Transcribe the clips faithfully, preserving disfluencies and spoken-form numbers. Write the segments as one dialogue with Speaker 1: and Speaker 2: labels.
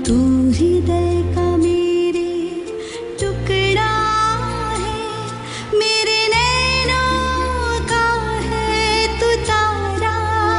Speaker 1: तू हृदय का मेरे टुकड़ा है, मेरे नैनों का है तू तारा।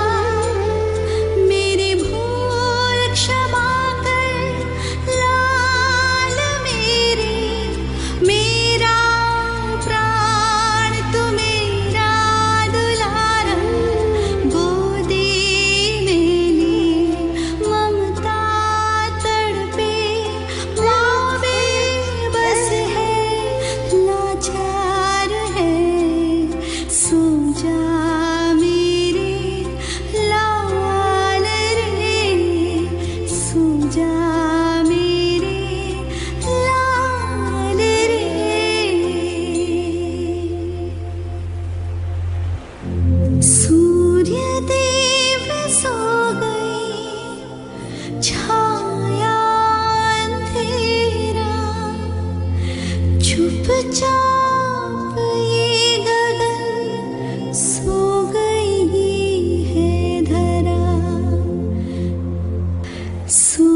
Speaker 1: मेरी भूल क्षमा कर लाल मेरे, मेरा प्राण तू मेरा दुलारा। गोदी में ले ममता तड़पे, माँ बेबस है लाचार है। सो जा मेरे लाल रे, सो जा मेरे लाल रे। सूर्य देव सो गए, छाया अंधेरा, चुपचाप ये गगन सो गई है धरा। सो